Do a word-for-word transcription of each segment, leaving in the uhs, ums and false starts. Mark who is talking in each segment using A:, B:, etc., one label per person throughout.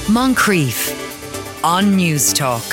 A: Moncrief on News Talk.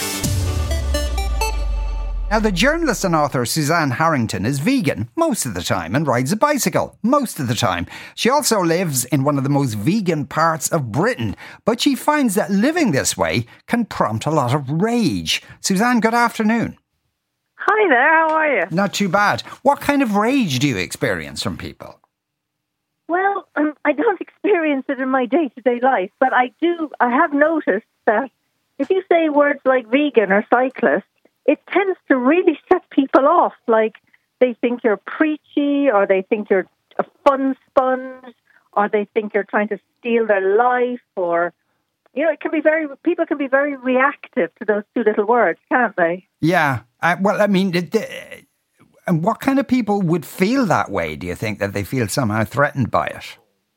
B: Now, the journalist and author Suzanne Harrington is vegan most of the time and rides a bicycle most of the time. She also lives in one of the most vegan parts of Britain, but she finds that living this way can prompt a lot of rage. Suzanne, good afternoon.
C: Hi there, how are you?
B: Not too bad. What kind of rage do you experience from people?
C: Well, um, I don't experience it in my day-to-day life, but I do. I have noticed that if you say words like vegan or cyclist, it tends to really set people off. Like they think you're preachy, or they think you're a fun sponge, or they think you're trying to steal their life, or, you know, it can be very, people can be very reactive to those two little words, can't they?
B: Yeah. Uh, well, I mean, the, the, and what kind of people would feel that way, do you think, that they feel somehow threatened by it?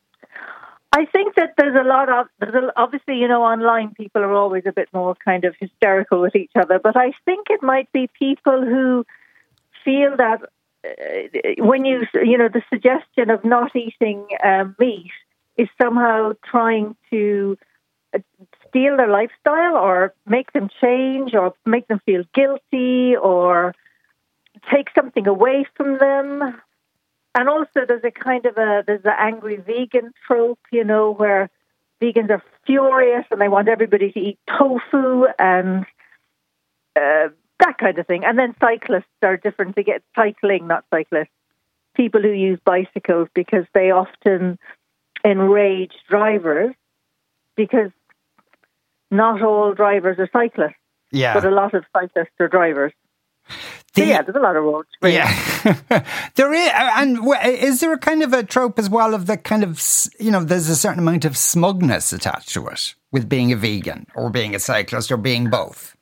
C: I think that there's a lot of, there's a, obviously, you know, online people are always a bit more kind of hysterical with each other, but I think it might be people who feel that uh, when you, you know, the suggestion of not eating um, meat is somehow trying to uh, steal their lifestyle or make them change or make them feel guilty or take something away from them. And also there's a kind of a, there's the angry vegan trope, you know, where vegans are furious and they want everybody to eat tofu and uh, that kind of thing. And then cyclists are different. They get cycling, not cyclists. People who use bicycles because they often enrage drivers because not all drivers are cyclists.
B: Yeah.
C: But a lot of cyclists are drivers. The, so yeah, there's a lot of roads. Really.
B: Yeah, there is. And is there a kind of a trope as well of the kind of, you know, there's a certain amount of smugness attached to it with being a vegan or being a cyclist or being both?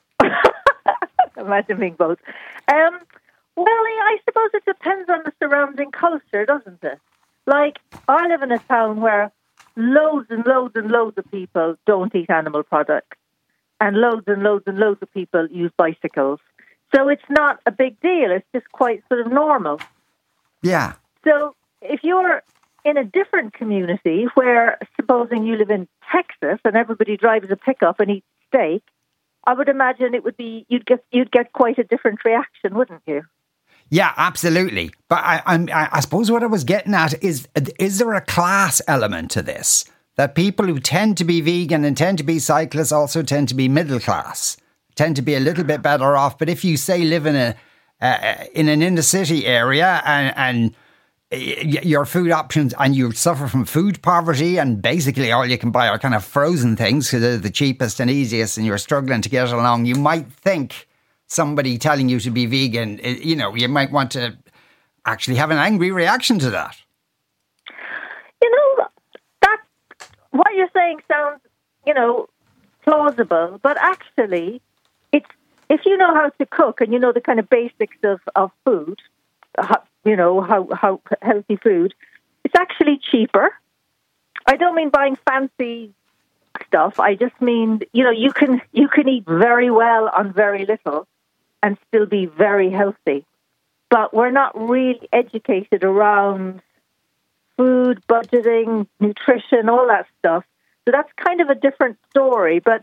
C: Imagine being both. Um, well, I suppose it depends on the surrounding culture, doesn't it? Like, I live in a town where loads and loads and loads of people don't eat animal products, and loads and loads and loads of people use bicycles. So it's not a big deal. It's just quite sort of normal.
B: Yeah.
C: So if you're in a different community where, supposing you live in Texas and everybody drives a pickup and eats steak, I would imagine it would be you'd get you'd get quite a different reaction, wouldn't you?
B: Yeah, absolutely. But I, I, I suppose what I was getting at is: is there a class element to this? That people who tend to be vegan and tend to be cyclists also tend to be middle class, tend to be a little bit better off. But if you say live in a uh, in an inner city area and, and your food options and you suffer from food poverty and basically all you can buy are kind of frozen things because they're the cheapest and easiest and you're struggling to get along, you might think somebody telling you to be vegan, you know, you might want to actually have an angry reaction to that.
C: You know, that what you're saying sounds, you know, plausible, but actually it's, if you know how to cook and you know the kind of basics of, of food, how, you know, how, how healthy food, it's actually cheaper. I don't mean buying fancy stuff. I just mean, you know, you can you can eat very well on very little and still be very healthy. But we're not really educated around food, budgeting, nutrition, all that stuff. So that's kind of a different story. But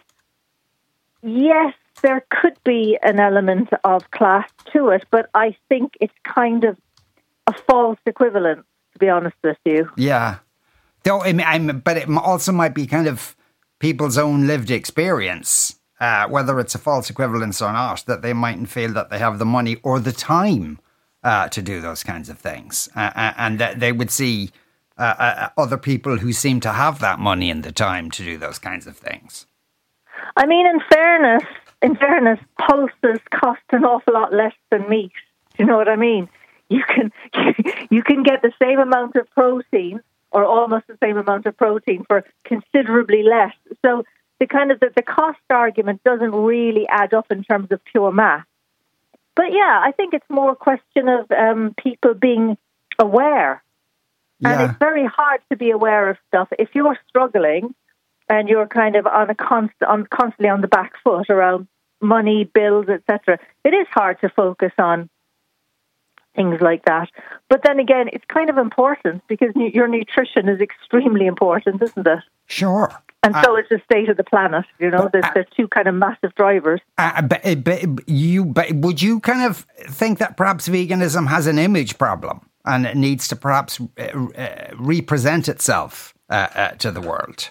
C: yes, there could be an element of class to it, but I think it's kind of a false equivalent, to be honest with you.
B: Yeah. Though, I mean, I'm, but it also might be kind of people's own lived experience, uh, whether it's a false equivalence or not, that they mightn't feel that they have the money or the time uh, to do those kinds of things. Uh, and that they would see uh, uh, other people who seem to have that money and the time to do those kinds of things.
C: I mean, in fairness, in fairness, pulses cost an awful lot less than meat. Do you know what I mean? You can you can get the same amount of protein, or almost the same amount of protein, for considerably less. So the kind of the, the cost argument doesn't really add up in terms of pure math. But yeah, I think it's more a question of um, people being aware, yeah. And it's very hard to be aware of stuff if you're struggling and you're kind of on a constant, on constantly on the back foot around money, bills, et cetera. It is hard to focus on things like that. But then again, it's kind of important because nu- your nutrition is extremely important, isn't it?
B: Sure.
C: And so uh, is the state of the planet. You know, there's,
B: uh,
C: there's two kind of massive drivers.
B: Uh, but, but you, but would you kind of think that perhaps veganism has an image problem and it needs to perhaps uh, uh, represent itself uh, uh, to the world?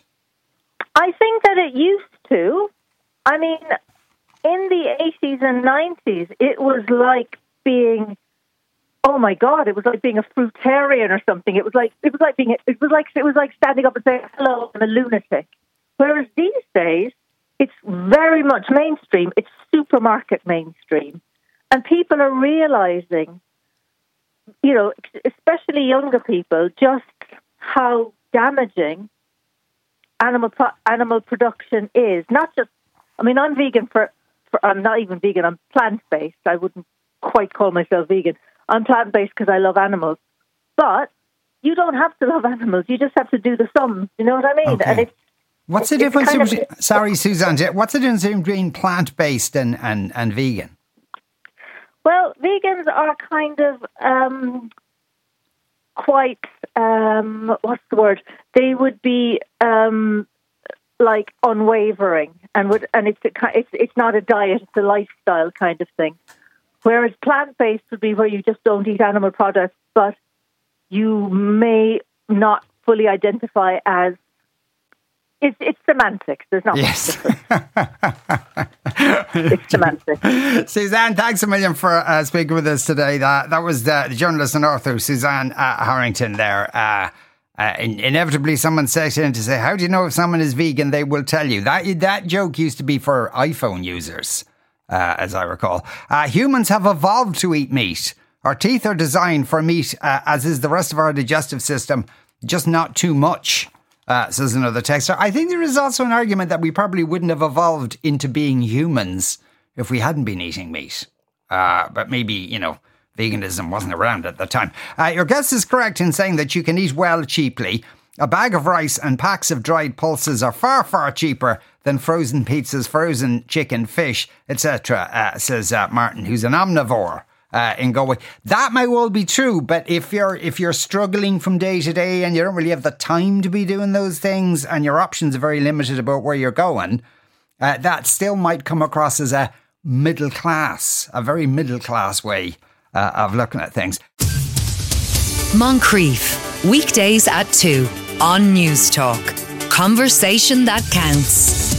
C: I think that it used to. I mean, in the eighties and nineties, it was like being, oh my God, it was like being a fruitarian or something. It was like it was like being it was like it was like standing up and saying hello, I'm a lunatic. Whereas these days, it's very much mainstream. It's supermarket mainstream, and people are realizing, you know, especially younger people, just how damaging animal pro- animal production is. Not just, I mean, I'm vegan for, for I'm not even vegan. I'm plant based. I wouldn't quite call myself vegan. I'm plant based because I love animals, but you don't have to love animals. You just have to do the sums. You know what I mean?
B: Okay.
C: And it's
B: What's the difference? Between, of, sorry, Suzanne. What's the difference between plant-based and, and, and vegan?
C: Well, vegans are kind of um, quite, um, what's the word? They would be um, like unwavering, and would, and it's, a, it's it's not a diet; it's a lifestyle kind of thing. Whereas plant-based would be where you just don't eat animal products, but you may not fully identify as. It's, it's semantics. There's not
B: yes.
C: much difference. It's semantics.
B: Suzanne, thanks a million for uh, speaking with us today. That that was the, the journalist and author Suzanne uh, Harrington there. Uh, uh, in, inevitably, someone says in to say, how do you know if someone is vegan? They will tell you. That, that joke used to be for iPhone users, uh, as I recall. Uh, humans have evolved to eat meat. Our teeth are designed for meat, uh, as is the rest of our digestive system, just not too much. Uh, says another texter. I think there is also an argument that we probably wouldn't have evolved into being humans if we hadn't been eating meat. Uh, but maybe, you know, veganism wasn't around at the time. Uh, your guest is correct in saying that you can eat well cheaply. A bag of rice and packs of dried pulses are far, far cheaper than frozen pizzas, frozen chicken, fish, et cetera, uh, says uh, Martin, who's an omnivore. Uh, in Galway. That may well be true, but if you're if you're struggling from day to day and you don't really have the time to be doing those things and your options are very limited about where you're going, uh, that still might come across as a middle class, a very middle class way uh, of looking at things.
A: Moncrief, weekdays at two on News Talk. Conversation that counts.